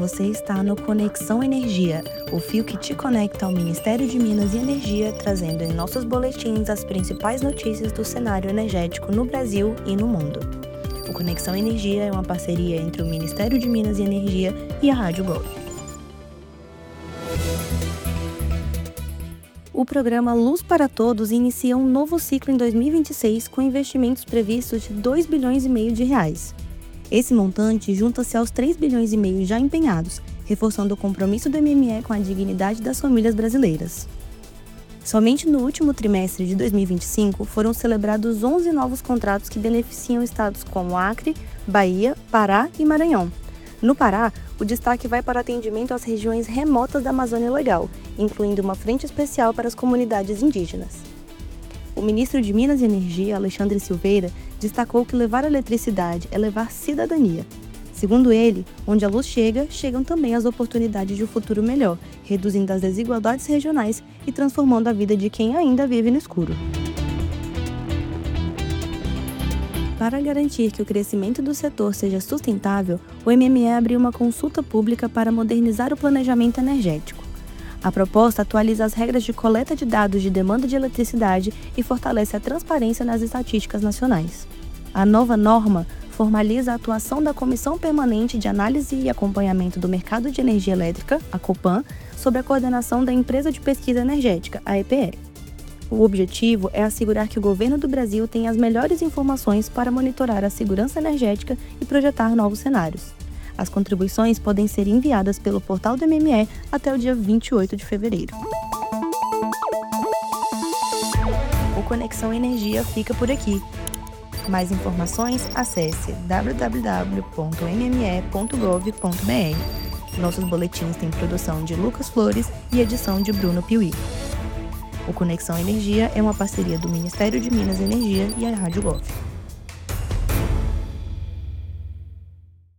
Você está no Conexão Energia, o fio que te conecta ao Ministério de Minas e Energia, trazendo em nossos boletins as principais notícias do cenário energético no Brasil e no mundo. O Conexão Energia é uma parceria entre o Ministério de Minas e Energia e a Rádio Gov. O programa Luz para Todos inicia um novo ciclo em 2026 com investimentos previstos de R$ 2,5 bilhões de reais. Esse montante junta-se aos R$ 3,5 bilhões já empenhados, reforçando o compromisso do MME com a dignidade das famílias brasileiras. Somente no último trimestre de 2025 foram celebrados 11 novos contratos que beneficiam estados como Acre, Bahia, Pará e Maranhão. No Pará, o destaque vai para o atendimento às regiões remotas da Amazônia Legal, incluindo uma frente especial para as comunidades indígenas. O ministro de Minas e Energia, Alexandre Silveira, destacou que levar eletricidade é levar cidadania. Segundo ele, onde a luz chega, chegam também as oportunidades de um futuro melhor, reduzindo as desigualdades regionais e transformando a vida de quem ainda vive no escuro. Para garantir que o crescimento do setor seja sustentável, o MME abriu uma consulta pública para modernizar o planejamento energético. A proposta atualiza as regras de coleta de dados de demanda de eletricidade e fortalece a transparência nas estatísticas nacionais. A nova norma formaliza a atuação da Comissão Permanente de Análise e Acompanhamento do Mercado de Energia Elétrica, a Copan, sob a coordenação da Empresa de Pesquisa Energética, a EPE. O objetivo é assegurar que o governo do Brasil tenha as melhores informações para monitorar a segurança energética e projetar novos cenários. As contribuições podem ser enviadas pelo portal do MME até o dia 28 de fevereiro. O Conexão Energia fica por aqui. Mais informações, acesse www.mme.gov.br. Nossos boletins têm produção de Lucas Flores e edição de Bruno Piuí. O Conexão Energia é uma parceria do Ministério de Minas e Energia e a Rádio Gov.